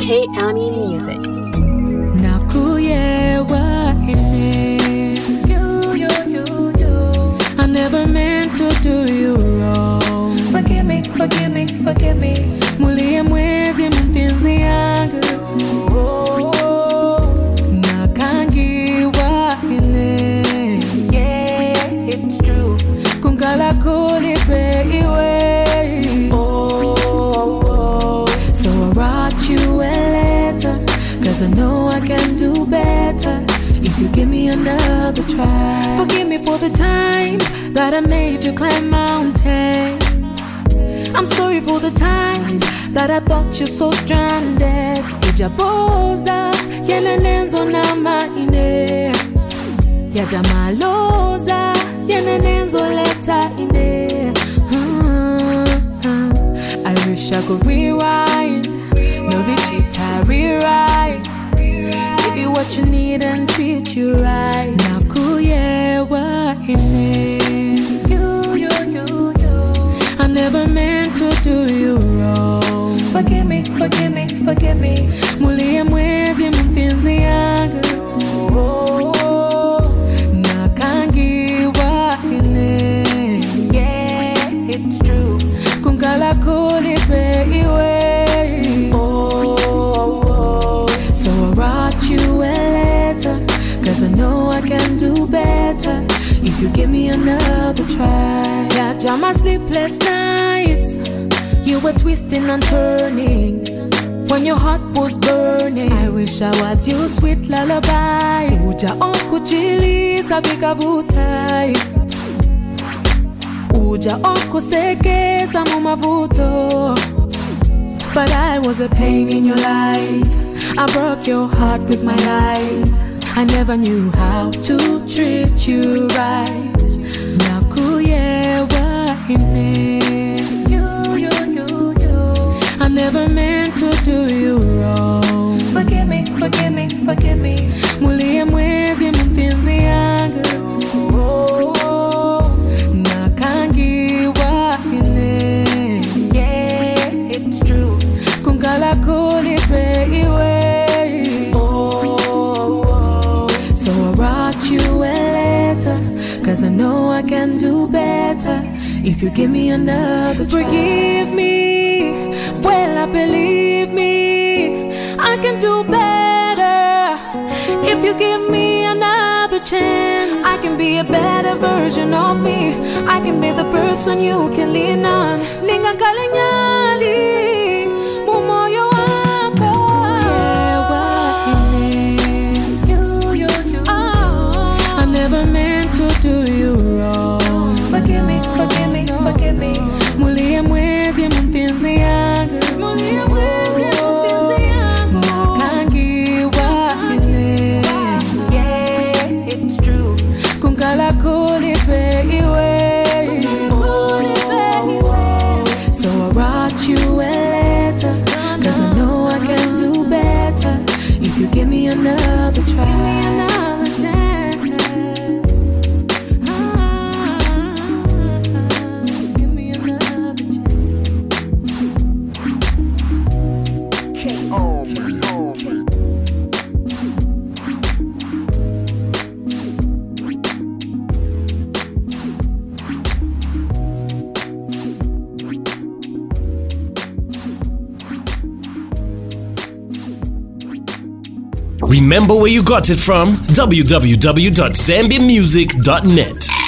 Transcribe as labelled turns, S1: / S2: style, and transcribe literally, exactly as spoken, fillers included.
S1: K Ami Music.
S2: Nakuyewa ine. You, you, you, you. I never meant to do you wrong. Forgive me, forgive me, forgive me. Mulie mwezi mpenzi yangu. Nakangiwa ine. Yeah, it's true. Kungala kulipe iwe. So I wrote you a letter, cause I know I can do better if you give me another try. Forgive me for the times that I made you climb mountains. I'm sorry for the times that I thought you so stranded. Ijaboza, yenenenzo na maine. Yajamaloza, yenenenzo leta ine. I wish I could rewind, no vichita rewrite. Give you what you need and treat you right. Nakuyewa ine. You, you, you, you. I never meant to do you wrong. Forgive me, forgive me, forgive me. Mulie mwezi mpenzi yangu. Nakangiwa ine. Yeah, it's true. Kungala kulipe iwe. Oh, oh, oh. So I wrote you a letter, cause I know I can do better if you give me another try. Yeah, my sleepless nights, you were twisting and turning when your heart was burning. I wish I was your sweet lullaby. Uja okuchilisa vikavutai. Uja okusekeza mumavuto. But I was a pain in your life. I broke your heart with my lies. I never knew how to treat you right. Nakuyewa ine. You, you, you, you. I never meant to do you wrong. Forgive me, forgive me, forgive me. Mulie mwezi mpenzi yangu. Nakangiwa ine. Yeah, it's true. Kungala kulipe iwe. So I wrote you a letter, cause I know I can do better if you give me another try. Forgive me, well I believe me, I can do better if you give me another chance. I can be a better version of me. I can be the person you can lean on. Ninga kalinyali, mumoyo wako. I never meant to do you wrong. Forgive me, forgive me, forgive me. Mulie mwezi mpenzi yangu. Mulie mwezi mpenzi yangu. Nakangiwa ine. Yeah, it's true. Kungala kulipe iwe. So I wrote you a letter, cause I know I can do better if you give me another try.
S3: Remember where you got it from? w w w dot zambia music dot net.